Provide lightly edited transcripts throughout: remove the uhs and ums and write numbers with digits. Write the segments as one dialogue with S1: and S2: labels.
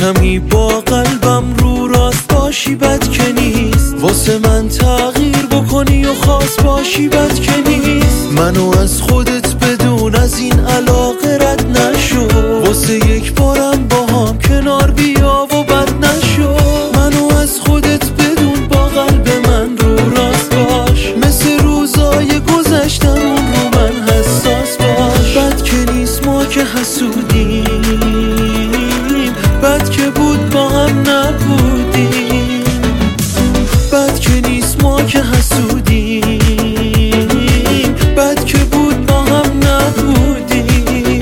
S1: کمی با قلبم رو راست باشی بد که نیست، واسه من تغییر بکنی و خاص باشی بد که نیست. منو از خودت بدون از این علاقه رد نشو، واسه یک بارم با هم کنار بیا و بد نشو. منو از خودت بدون با قلب من رو راست باش، مثل روزای گذشتم رو من حساس باش. بد که نیست ما که حسودیم، بد که بود با هم نبودیم. بد که نیست ما که حسودیم، بد که بود با هم نبودیم.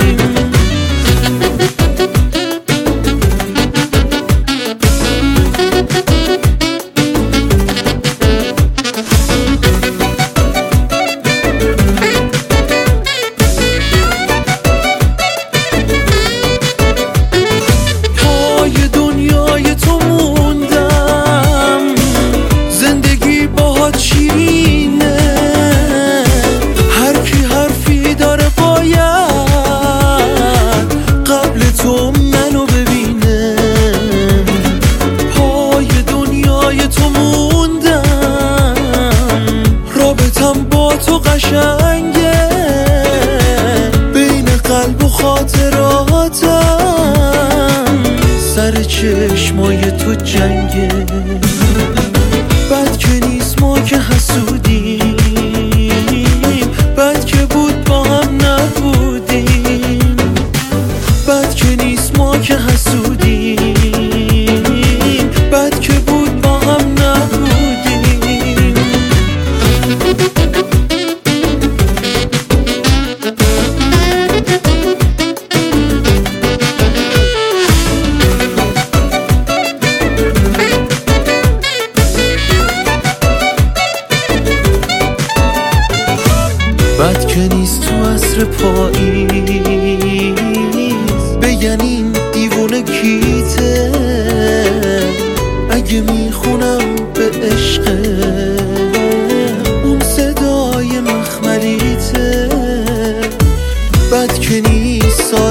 S1: قشنگه بین قلب و خاطراتم، سر چشمای تو جنگه. بد که نیست ما که حسودیم، بد که بود با هم نبودیم. بد که نیست ما که حسودیم، بد که بود با هم نبودیم. بد که نیست تو عصر پاییز بگن این دیوونه کیته، اگه میخونم به عشق اون صدای مخملیته. بد که نیست